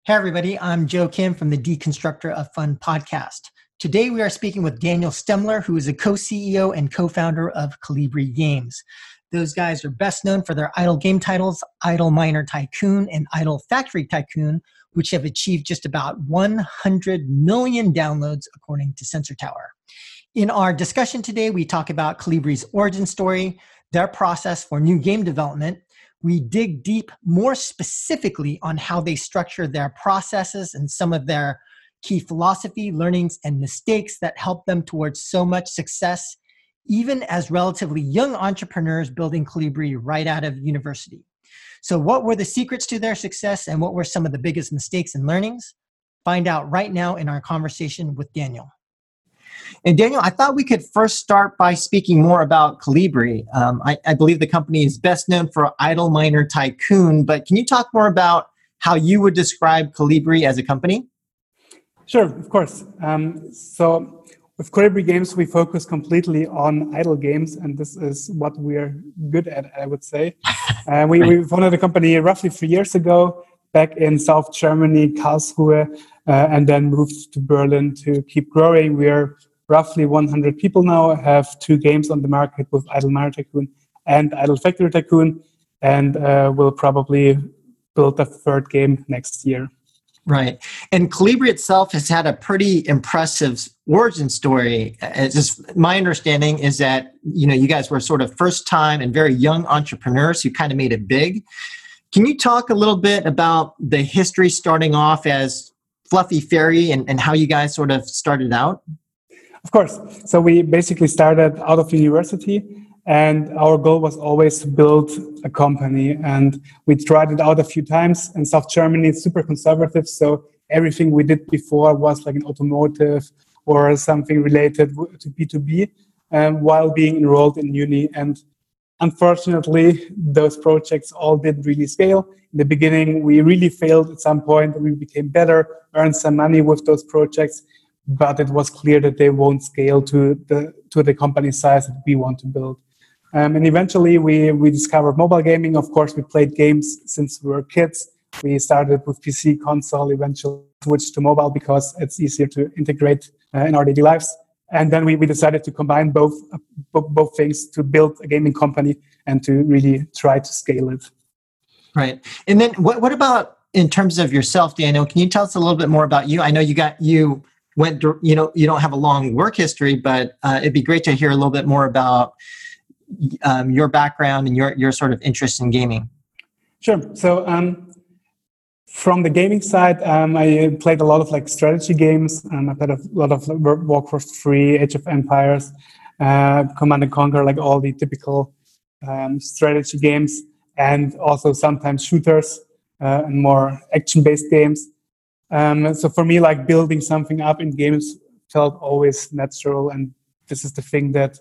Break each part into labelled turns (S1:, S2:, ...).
S1: Hey, everybody. I'm Joe Kim from the Deconstructor of Fun podcast. Today, we are speaking with Daniel Stemler, who is a co-CEO and co-founder of Colibri Games. Those guys are best known for their idle game titles, Idle Miner Tycoon and Idle Factory Tycoon, which have achieved just about 100 million downloads, according to Sensor Tower. In our discussion today, we talk about Colibri's origin story, their process for new game development. We dig deep more specifically on how they structure their processes and some of their key philosophy, learnings, and mistakes that help them towards so much success, even as relatively young entrepreneurs building Colibri right out of university. So what were the secrets to their success and what were some of the biggest mistakes and learnings? Find out right now in our conversation with Daniel. And Daniel, I thought we could first start by speaking more about Colibri. I believe the company is best known for Idle Miner Tycoon, but can you talk more about how you would describe Colibri as a company?
S2: Sure, of course. So with Colibri Games, we focus completely on idle games, and this is what we're good at, I would say. We founded the company roughly 3 years ago, back in South Germany, Karlsruhe, and then moved to Berlin to keep growing. We're roughly 100 people now, have 2 games on the market with Idle Miner Tycoon and Idle Factory Tycoon, and we'll probably build a 3rd game next year.
S1: Right. And Colibri itself has had a pretty impressive origin story. Just my understanding is that, you guys were sort of first time and very young entrepreneurs who kind of made it big. Can you talk a little bit about the history starting off as Fluffy Fairy and how you guys sort of started out?
S2: Of course. So we basically started out of university, and our goal was always to build a company. And we tried it out a few times. In South Germany, it's super conservative. So everything we did before was like an automotive or something related to B2B, while being enrolled in uni. And unfortunately, those projects all didn't really scale. In the beginning, we really failed at some point. We became better, earned some money with those projects, but it was clear that they won't scale to the company size that we want to build. And eventually, we discovered mobile gaming. Of course, we played games since we were kids. We started with PC, console, eventually switched to mobile because it's easier to integrate in our daily lives. And then we decided to combine both things to build a gaming company and to really try to scale it.
S1: Right. And then what about in terms of yourself, Daniel? Can you tell us a little bit more about you? I know you don't have a long work history, but it'd be great to hear a little bit more about your background and your sort of interest in gaming.
S2: Sure. So from the gaming side, I played a lot of strategy games. I played a lot of Warcraft 3, Age of Empires, Command & Conquer, like all the typical strategy games, and also sometimes shooters and more action-based games. So for me, building something up in games felt always natural, and this is the thing that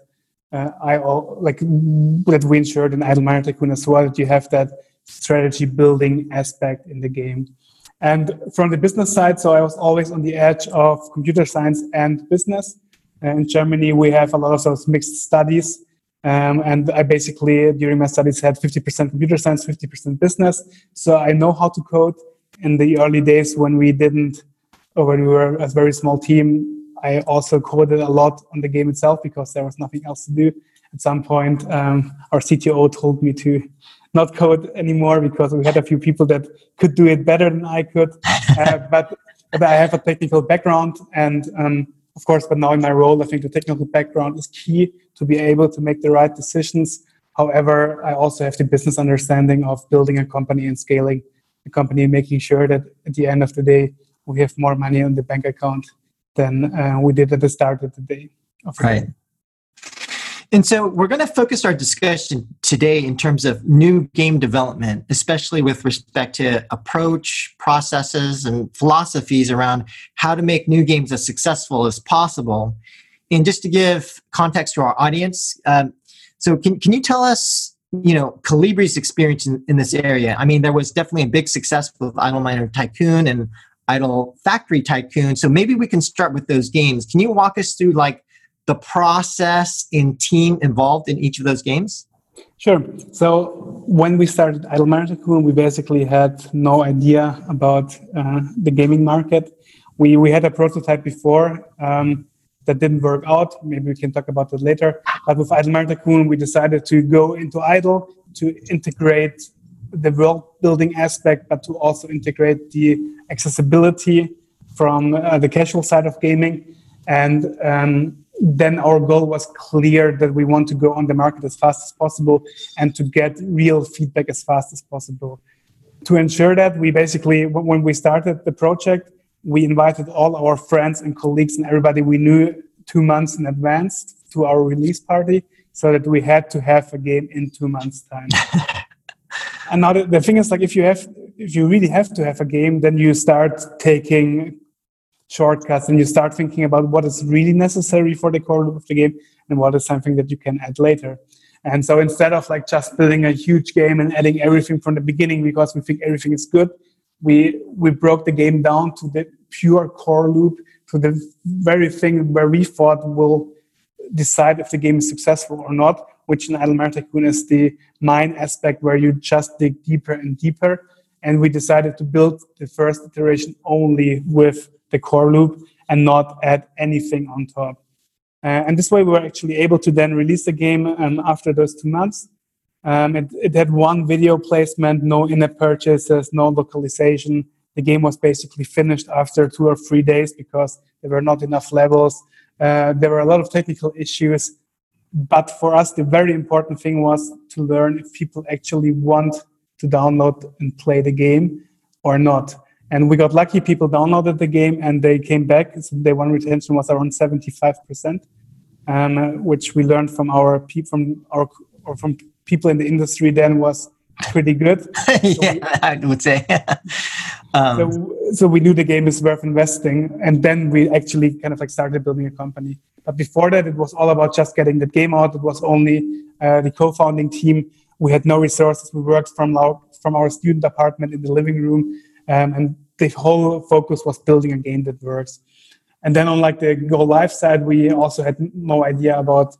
S2: that we ensured in Idle Miner Tycoon as well, that you have that strategy building aspect in the game. And from the business side, so I was always on the edge of computer science and business. In Germany, we have a lot of those mixed studies. And I basically, during my studies, had 50% computer science, 50% business. So I know how to code. In the early days when we were a very small team, I also coded a lot on the game itself because there was nothing else to do. At some point, our CTO told me to not code anymore because we had a few people that could do it better than I could. But I have a technical background, and of course, but now in my role, I think the technical background is key to be able to make the right decisions. However, I also have the business understanding of building a company and scaling the company, making sure that at the end of the day, we have more money on the bank account than we did at the start of the day.
S1: Right. And so we're going to focus our discussion today in terms of new game development, especially with respect to approach, processes, and philosophies around how to make new games as successful as possible. And just to give context to our audience, so can you tell us, Colibri's experience in this area? I mean, there was definitely a big success with Idle Miner Tycoon and Idle Factory Tycoon. So maybe we can start with those games. Can you walk us through the process and team involved in each of those games?
S2: Sure. So when we started Idle Miner Tycoon, we basically had no idea about the gaming market. We had a prototype before that didn't work out. Maybe we can talk about that later. But with Idle Miner Tycoon, we decided to go into Idle to integrate the world building aspect, but to also integrate the accessibility from the casual side of gaming. And then our goal was clear that we want to go on the market as fast as possible and to get real feedback as fast as possible. To ensure that, we basically, when we started the project, we invited all our friends and colleagues and everybody we knew 2 months in advance to our release party, so that we had to have a game in 2 months' time. And now the thing is, like, if you really have to have a game, then you start taking shortcuts and you start thinking about what is really necessary for the core loop of the game and what is something that you can add later. And so instead of like just building a huge game and adding everything from the beginning because we think everything is good, we broke the game down to the pure core loop, to the very thing where we thought will decide if the game is successful or not, which in Idle Miner Tycoon is the mine aspect where you just dig deeper and deeper. And we decided to build the first iteration only with the core loop and not add anything on top. And this way we were actually able to then release the game after those 2 months. It had one video placement, no in-app purchases, no localization. The game was basically finished after 2 or 3 days because there were not enough levels. There were a lot of technical issues. But for us, the very important thing was to learn if people actually want to download and play the game or not. And we got lucky. People downloaded the game and they came back. So day one retention was around 75%, which we learned from from people in the industry then was pretty good.
S1: I would say.
S2: So we knew the game is worth investing, and then we actually kind of like started building a company. But before that, it was all about just getting the game out. It was only the co-founding team. We had no resources. We worked from our student apartment in the living room, and the whole focus was building a game that works. And then on like the go live side, we also had no idea about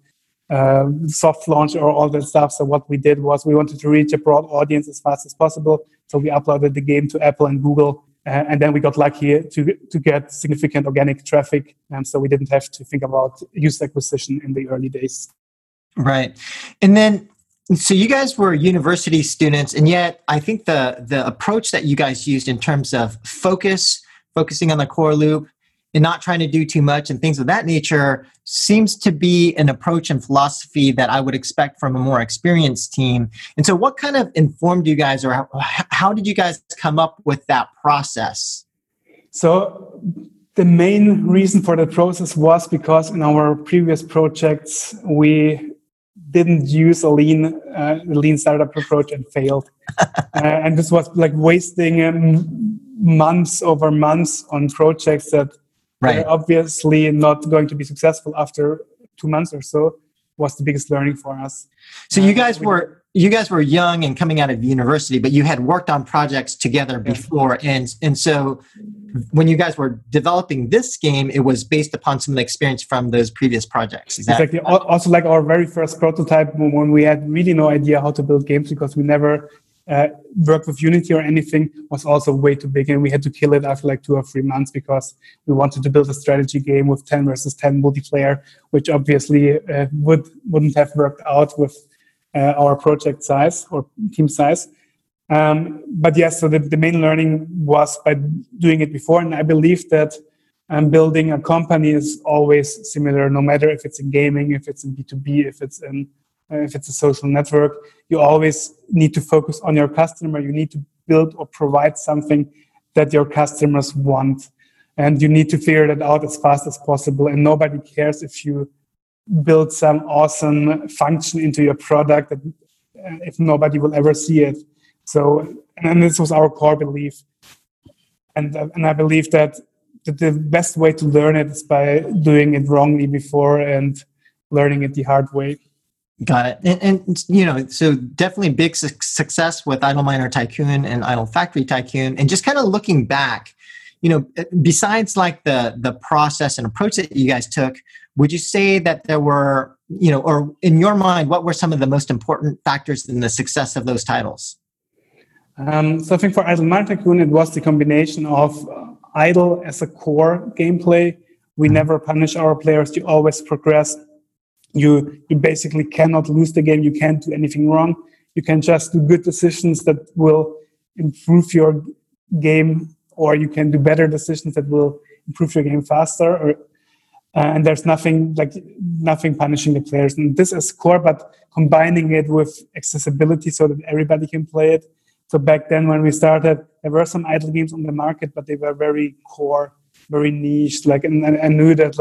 S2: soft launch or all that stuff. So what we did was we wanted to reach a broad audience as fast as possible. So we uploaded the game to Apple and Google, and then we got lucky to get significant organic traffic. So we didn't have to think about user acquisition in the early days.
S1: Right. And then, so you guys were university students, and yet I think the approach that you guys used in terms of focusing on the core loop and not trying to do too much and things of that nature seems to be an approach and philosophy that I would expect from a more experienced team. And so what kind of informed you guys, or how did you guys come up with that process?
S2: So the main reason for the process was because in our previous projects, we didn't use a lean startup approach and failed. And this was like wasting months over months on projects that they're obviously not going to be successful after 2 months or so. Was the biggest learning for us.
S1: So you guys were young and coming out of university, but you had worked on projects together before, and so when you guys were developing this game, it was based upon some of the experience from those previous projects.
S2: Exactly. Also, like our very first prototype, when we had really no idea how to build games because we never worked with Unity or anything, was also way too big, and we had to kill it after like 2 or 3 months because we wanted to build a strategy game with 10 versus 10 multiplayer, which obviously wouldn't have worked out with our project size or team size. But yes, so the main learning was by doing it before, and I believe that building a company is always similar, no matter if it's in gaming, if it's in B2B, if it's a social network. You always need to focus on your customer. You need to build or provide something that your customers want. And you need to figure that out as fast as possible. And nobody cares if you build some awesome function into your product that, if nobody will ever see it. So, and this was our core belief. And I believe that the best way to learn it is by doing it wrongly before and learning it the hard way.
S1: Got it. And so definitely big success with Idle Miner Tycoon and Idle Factory Tycoon. And just kind of looking back, besides like the process and approach that you guys took, would you say that there were or in your mind, what were some of the most important factors in the success of those titles?
S2: So I think for Idle Miner Tycoon, it was the combination of Idle as a core gameplay. We never punish our players. You always progress. You basically cannot lose the game. You can't do anything wrong. You can just do good decisions that will improve your game, or you can do better decisions that will improve your game faster. And there's nothing punishing the players. And this is core, but combining it with accessibility so that everybody can play it. So back then when we started, there were some idle games on the market, but they were very core, very niche. And I knew that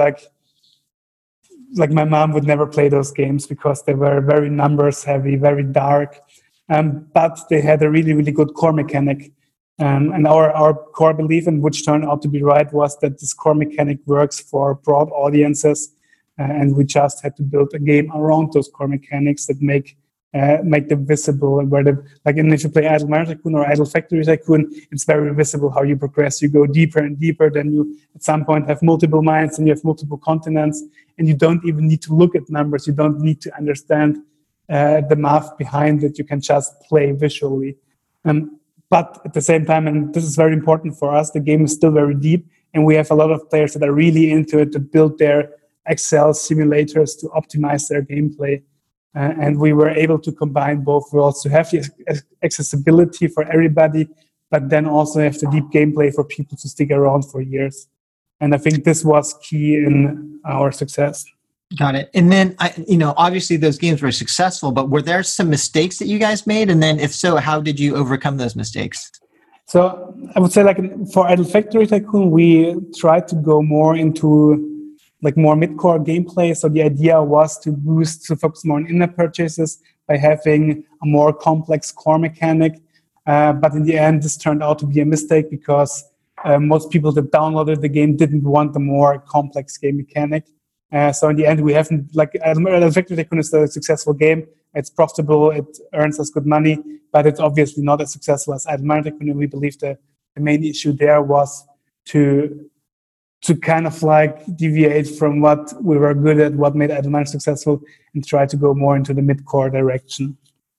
S2: my mom would never play those games because they were very numbers heavy, very dark. But they had a really, really good core mechanic. And our core belief, and which turned out to be right, was that this core mechanic works for broad audiences. And we just had to build a game around those core mechanics that make them visible. And if you play Idle Miner Tycoon or Idle Factory Tycoon, it's very visible how you progress. You go deeper and deeper. Then you, at some point, have multiple mines and you have multiple continents. And you don't even need to look at numbers. You don't need to understand the math behind it. You can just play visually. But at the same time, and this is very important for us, the game is still very deep. And we have a lot of players that are really into it, to build their Excel simulators to optimize their gameplay. And we were able to combine both worlds, to have the accessibility for everybody, but then also have the deep gameplay for people to stick around for years. And I think this was key in our success.
S1: Got it. And then, obviously those games were successful, but were there some mistakes that you guys made? And then if so, how did you overcome those mistakes?
S2: So I would say for Idle Factory Tycoon, we tried to go more into more mid-core gameplay. So the idea was to focus more on in-app purchases by having a more complex core mechanic. But in the end, this turned out to be a mistake because most people that downloaded the game didn't want a more complex game mechanic. So in the end, we haven't, Idle Factory Tycoon is a successful game. It's profitable, it earns us good money, but it's obviously not as successful as Idle Miner Tycoon. And we believe the main issue there was to kind of deviate from what we were good at, what made Idle Miner successful, and try to go more into the mid-core direction.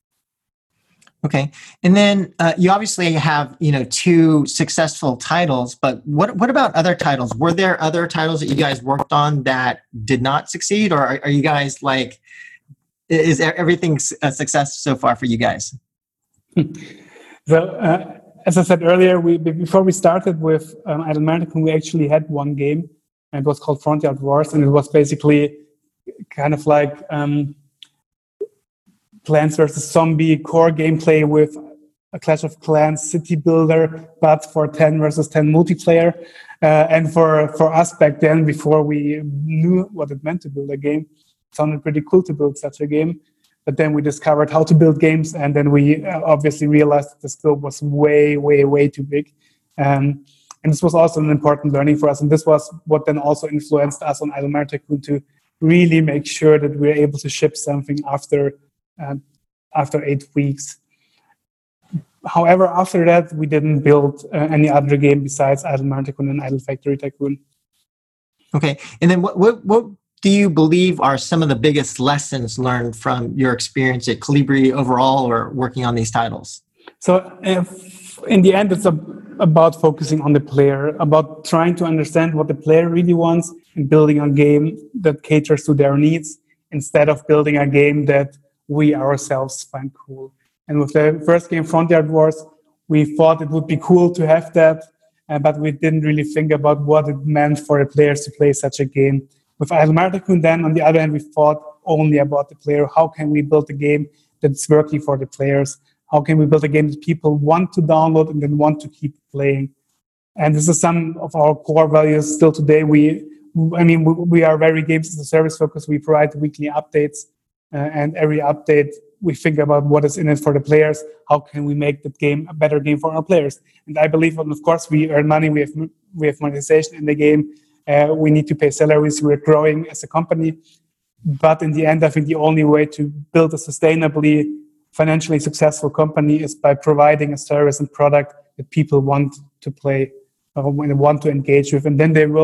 S1: Okay. And then you obviously have, 2 successful titles, but what about other titles? Were there other titles that you guys worked on that did not succeed? Or are you guys is everything a success so far for you guys?
S2: So, as I said earlier, before we started with Idle Miner Tycoon, we actually had one game, and it was called Frontier Wars, and it was basically kind of Plants vs. Zombie core gameplay with a Clash of Clans city builder, but for 10 versus 10 multiplayer. And for us back then, before we knew what it meant to build a game, it sounded pretty cool to build such a game. But then we discovered how to build games, and then we obviously realized that the scope was way, way, way too big. And this was also an important learning for us. And this was what then also influenced us on Idle Miner Tycoon to really make sure that we're able to ship something after 8 weeks. However, after that, we didn't build any other game besides Idle Miner Tycoon and Idle Factory Tycoon.
S1: Okay. And then what do you believe are some of the biggest lessons learned from your experience at Colibri overall, or working on these titles?
S2: So in the end, it's about focusing on the player, about trying to understand what the player really wants and building a game that caters to their needs instead of building a game that we ourselves find cool. And with the first game, Frontier Wars, we thought it would be cool to have that, but we didn't really think about what it meant for the players to play such a game. With Idle Miner Tycoon, then, on the other hand, we thought only about the player. How can we build a game that's working for the players? How can we build a game that people want to download and then want to keep playing? And this is some of our core values still today. We are very games as a service focused. We provide weekly updates, and every update we think about what is in it for the players. How can we make the game a better game for our players? And I believe, of course, we earn money. We have monetization in the game. We need to pay salaries. We're growing as a company. But in the end, I think the only way to build a sustainably, financially successful company is by providing a service and product that people want to play, want to engage with. And then they will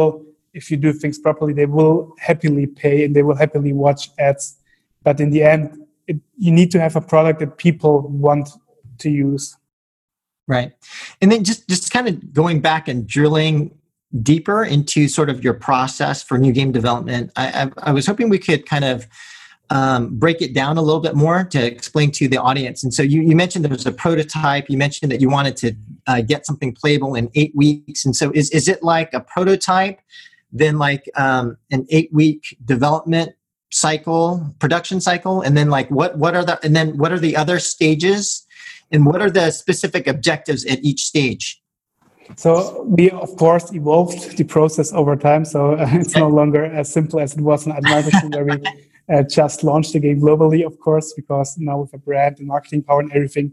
S2: if you do things properly, they will happily pay and they will happily watch ads. But in the end, you need to have a product that people want to use.
S1: Right. And then just kind of going back and drilling deeper into sort of your process for new game development, I was hoping we could kind of break it down a little bit more to explain to the audience. And so you mentioned there was a prototype. You mentioned that you wanted to get something playable in 8 weeks. And so is it like a prototype, then like an 8-week development cycle, production cycle, and then like what are the other stages, and what are the specific objectives at each stage?
S2: So we, of course, evolved the process over time. So it's no longer as simple as it was in Idle Machine, where we just launched the game globally, of course, because now with a brand and marketing power and everything,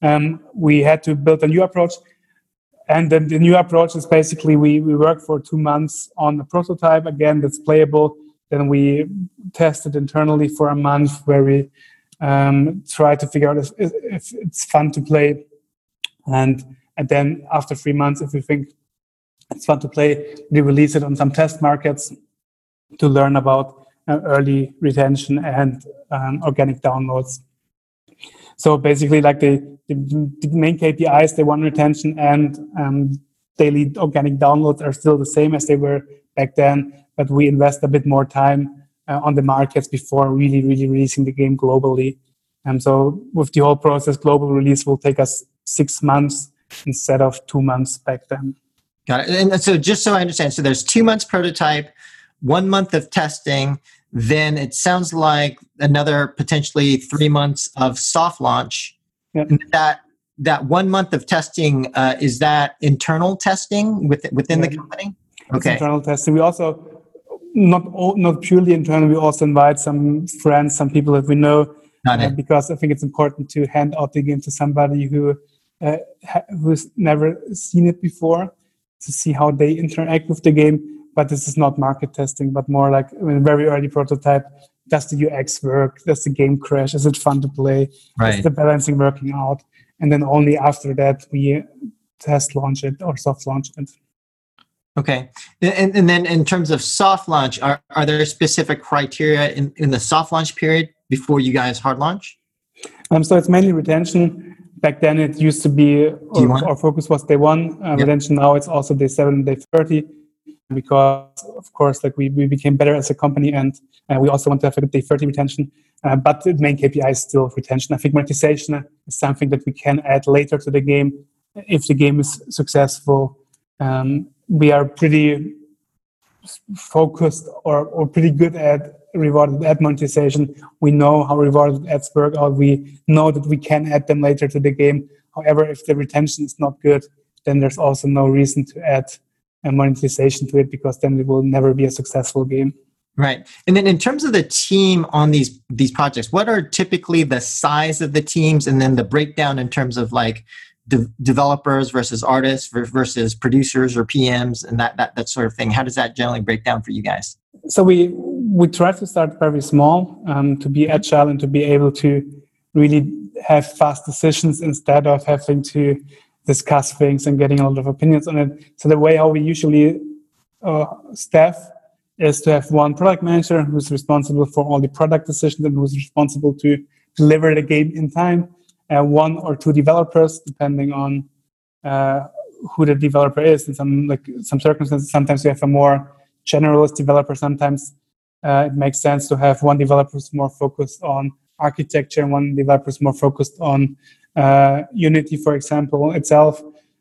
S2: we had to build a new approach. And then the new approach is basically we work for 2 months on a prototype, again, that's playable. Then we test it internally for a month, where we try to figure out if it's fun to play. And then after 3 months, if we think it's fun to play, we release it on some test markets to learn about early retention and organic downloads. So basically, like the main KPIs, the one retention and daily organic downloads are still the same as they were back then, but we invest a bit more time on the markets before really releasing the game globally. So with the whole process, global release will take us 6 months instead of 2 months back then.
S1: Got it. And so just so I understand, so there's 2 months prototype, 1 month of testing, then it sounds like another potentially 3 months of soft launch.
S2: Yep.
S1: And that 1 month of testing, is that internal testing within the company?
S2: It's internal testing. We also, not purely internal, we also invite some friends, some people that we know, because I think it's important to hand out the game to somebody who's never seen it before, to see how they interact with the game. But this is not market testing, but more like a very early prototype. Does the UX work? Does the game crash? Is it fun to play?
S1: Right.
S2: Is the balancing working out? And then only after that we test launch it or soft launch it.
S1: Okay. And then in terms of soft launch, are there specific criteria in the soft launch period before you guys hard launch?
S2: So it's mainly retention. Back then it used to be, our focus was day 1 retention. Now it's also day 7 and day 30. Because, of course, like we became better as a company, and we also want to have a day 30 retention. But the main KPI is still retention. I think monetization is something that we can add later to the game if the game is successful. We are pretty focused or pretty good at rewarded ad monetization. We know how rewarded ads work, or we know that we can add them later to the game. However, if the retention is not good, then there's also no reason to add monetization to it, because then it will never be a successful game.
S1: Right. And then in terms of the team on these projects, what are typically the size of the teams, and then the breakdown in terms of like developers versus artists versus producers or PMs and that sort of thing? How does that generally break down for you guys?
S2: So we try to start very small, to be agile and to be able to really have fast decisions instead of having to discuss things and getting a lot of opinions on it. So the way how we usually staff is to have one product manager who's responsible for all the product decisions and who's responsible to deliver the game in time, 1 or 2 developers, depending on who the developer is. In some circumstances, sometimes we have a more generalist developer. Sometimes it makes sense to have 1 developer who's more focused on architecture and 1 developer who's more focused on Unity, for example, itself,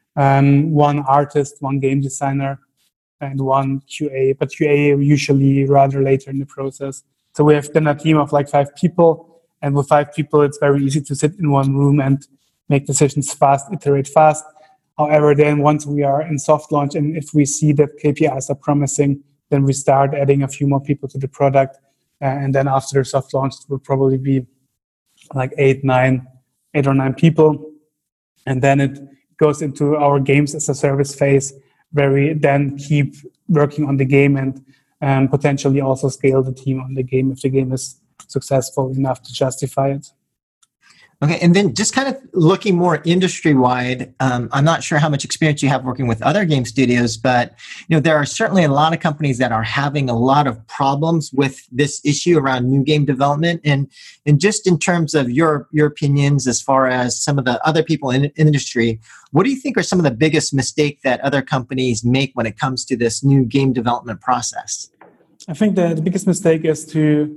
S2: 1 artist, 1 game designer, and 1 QA, but QA usually rather later in the process. So we have then a team of like 5 people, and with 5 people, it's very easy to sit in one room and make decisions fast, iterate fast. However, then once we are in soft launch, and if we see that KPIs are promising, then we start adding a few more people to the product. And then after the soft launch, it will probably be like 8 or 9 people. And then it goes into our games as a service phase, where we then keep working on the game and potentially also scale the team on the game if the game is successful enough to justify it.
S1: Okay, and then just kind of looking more industry-wide, I'm not sure how much experience you have working with other game studios, but there are certainly a lot of companies that are having a lot of problems with this issue around new game development. And just in terms of your opinions, as far as some of the other people in industry, what do you think are some of the biggest mistakes that other companies make when it comes to this new game development process?
S2: I think the biggest mistake is to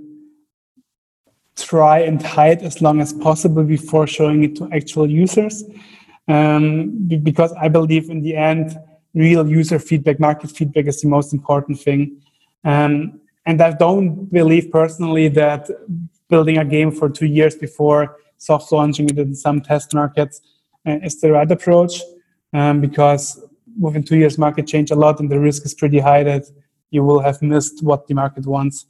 S2: try and hide as long as possible before showing it to actual users. Because I believe in the end, real user feedback, market feedback is the most important thing. And I don't believe personally that building a game for 2 years before soft launching it in some test markets is the right approach. Because within 2 years, market change a lot and the risk is pretty high that you will have missed what the market wants.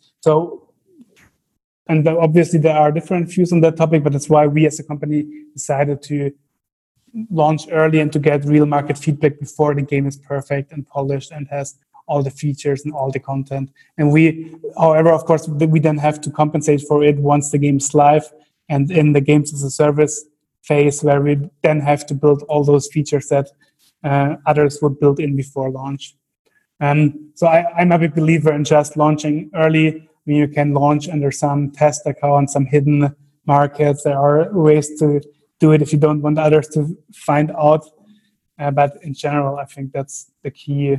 S2: And obviously there are different views on that topic, but that's why we as a company decided to launch early and to get real market feedback before the game is perfect and polished and has all the features and all the content. And however, of course, we then have to compensate for it once the game is live and in the games as a service phase, where we then have to build all those features that others would build in before launch. So I'm a big believer in just launching early. You can launch under some test account, some hidden markets. There are ways to do it if you don't want others to find out. But in general, I think that's the key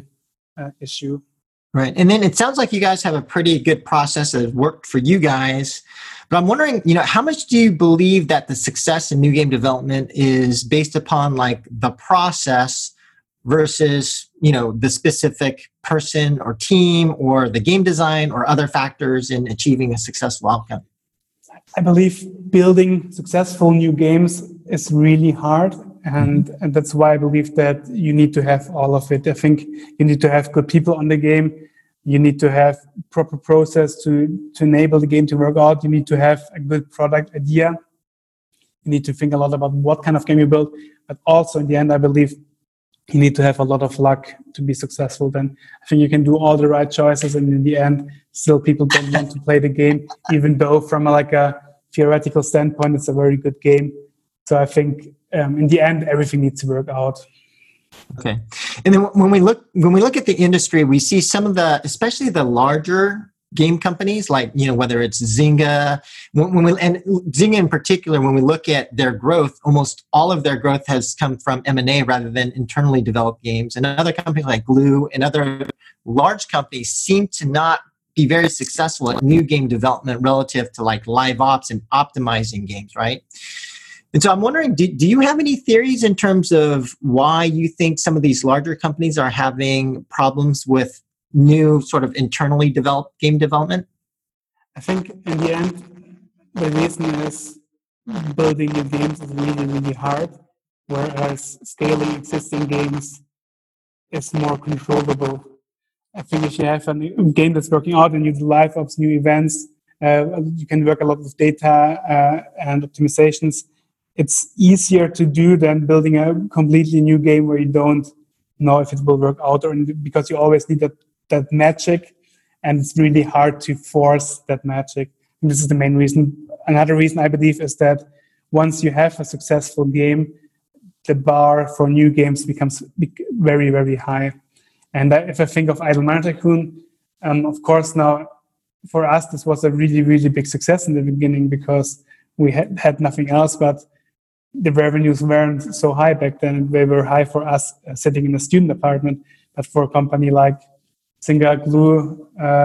S2: issue.
S1: Right. And then it sounds like you guys have a pretty good process that has worked for you guys. But I'm wondering, how much do you believe that the success in new game development is based upon like the process versus the specific person or team or the game design or other factors in achieving a successful outcome?
S2: I believe building successful new games is really hard, and that's why I believe that you need to have all of it. I think you need to have good people on the game. You need to have proper process to enable the game to work out. You need to have a good product idea. You need to think a lot about what kind of game you build, but also in the end, I believe you need to have a lot of luck to be successful. Then I think you can do all the right choices, and in the end, still people don't want to play the game, even though from a theoretical standpoint, it's a very good game. So I think in the end, everything needs to work out.
S1: Okay, and then when we look at the industry, we see some of especially the larger game companies, like whether it's Zynga, and Zynga in particular, when we look at their growth, almost all of their growth has come from M&A rather than internally developed games. And other companies like Glue and other large companies seem to not be very successful at new game development relative to like live ops and optimizing games, right? And so I'm wondering, do you have any theories in terms of why you think some of these larger companies are having problems with new sort of internally developed game development?
S2: I think in the end, the reason is building new games is really, really hard, whereas scaling existing games is more controllable. I think if you have a game that's working out and you do live ops, new events, you can work a lot with data and optimizations. It's easier to do than building a completely new game where you don't know if it will work out, or because you always need that magic, and it's really hard to force that magic. And this is the main reason. Another reason I believe is that once you have a successful game, the bar for new games becomes very, very high. And if I think of Idle Master Tycoon, of course now for us this was a really, really big success in the beginning because we had nothing else, but the revenues weren't so high back then. They were high for us sitting in a student apartment, but for a company like Zynga, Glue,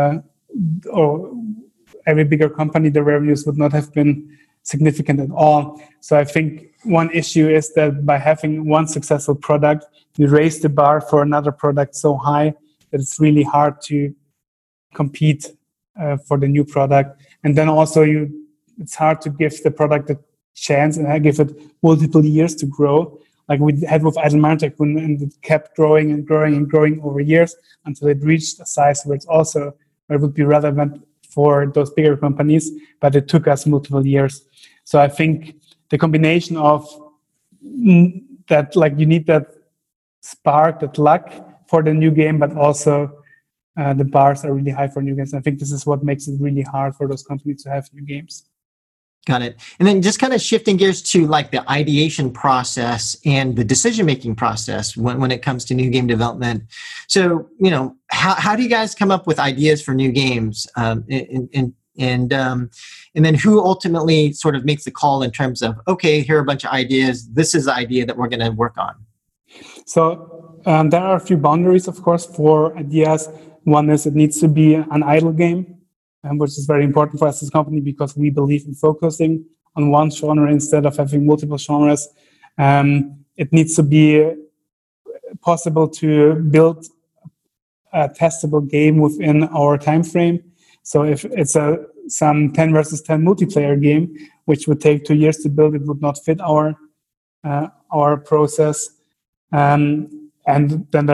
S2: or every bigger company, the revenues would not have been significant at all. So I think one issue is that by having one successful product, you raise the bar for another product so high that it's really hard to compete for the new product. And then also it's hard to give the product a chance and give it multiple years to grow. Like we had with Idle Master Tycoon, and it kept growing and growing and growing over years until it reached a size where it would be relevant for those bigger companies, but it took us multiple years. So I think the combination of that, like you need that spark, that luck for the new game, but also the bars are really high for new games. I think this is what makes it really hard for those companies to have new games.
S1: Got it. And then just kind of shifting gears to like the ideation process and the decision-making process when it comes to new game development. So, how do you guys come up with ideas for new games? And then who ultimately sort of makes the call in terms of, okay, here are a bunch of ideas. This is the idea that we're going to work on.
S2: So there are a few boundaries, of course, for ideas. One is it needs to be an idle game, which is very important for us as a company because we believe in focusing on one genre instead of having multiple genres. It needs to be possible to build a testable game within our time frame. So if it's some 10 versus 10 multiplayer game, which would take 2 years to build, it would not fit our process. And then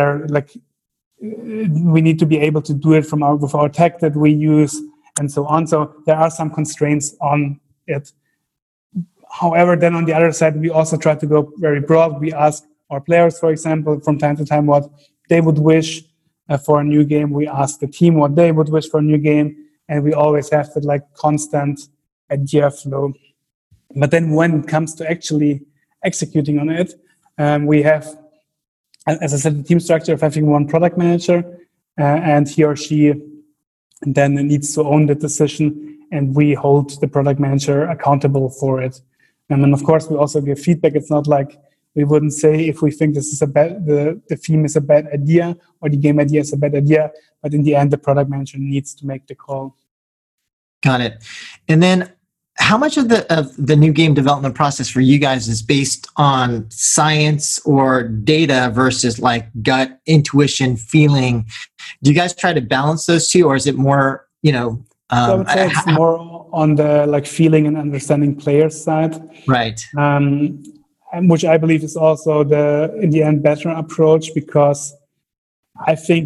S2: we need to be able to do it with our tech that we use, and so on. So there are some constraints on it. However, then on the other side, we also try to go very broad. We ask our players, for example, from time to time what they would wish for a new game. We ask the team what they would wish for a new game, and we always have that constant idea flow. But then when it comes to actually executing on it, we have, as I said, the team structure of having one product manager, and he or she then needs to own the decision, and we hold the product manager accountable for it. And of course, we also give feedback. It's not like we wouldn't say if we think this is the theme is a bad idea or the game idea is a bad idea, but in the end, the product manager needs to make the call.
S1: Got it. And then how much of the new game development process for you guys is based on science or data versus gut, intuition, feeling? Do you guys try to balance those two, or is it more,
S2: so I would say it's more on the feeling and understanding players side.
S1: Right.
S2: Which I believe is also in the end, better approach, because I think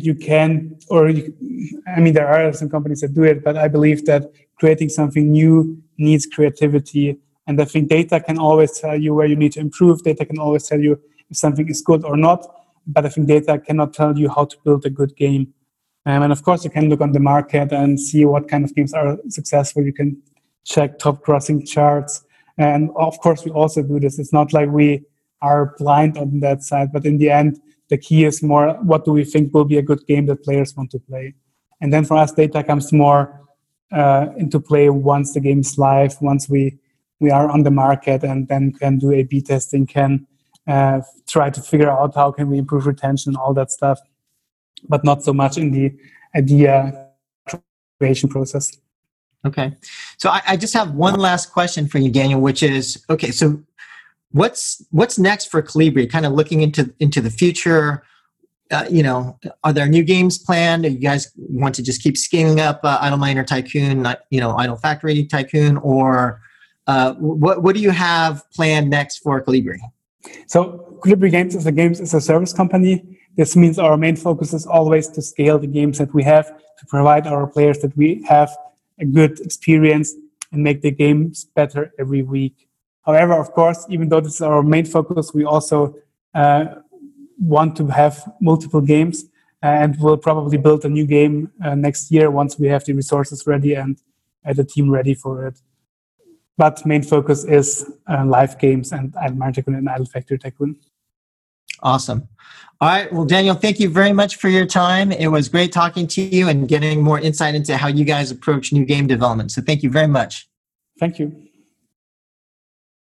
S2: there are some companies that do it, but I believe that creating something new needs creativity. And I think data can always tell you where you need to improve. Data can always tell you if something is good or not. But I think data cannot tell you how to build a good game. And of course, you can look on the market and see what kind of games are successful. You can check top grossing charts. And of course, we also do this. It's not like we are blind on that side. But in the end, the key is more, what do we think will be a good game that players want to play? And then for us, data comes more into play once the game is live, once we are on the market, and then can do A/B testing, can try to figure out how can we improve retention, all that stuff, but not so much in the idea creation process.
S1: Okay. So I just have one last question for you, Daniel, which is, okay, so what's next for Colibri? Kind of looking into the future, are there new games planned? Do you guys want to just keep scaling up Idle Miner Tycoon, Idle Factory Tycoon, or what do you have planned next for Colibri?
S2: So Colibri Games is a service company. This means our main focus is always to scale the games that we have, to provide our players that we have a good experience and make the games better every week. However, of course, even though this is our main focus, we also want to have multiple games, and we'll probably build a new game next year once we have the resources ready and the team ready for it. But main focus is live games and Idle Miner Tycoon and Idle Factory Tycoon.
S1: Awesome. All right. Well, Daniel, thank you very much for your time. It was great talking to you and getting more insight into how you guys approach new game development. So thank you very much.
S2: Thank you.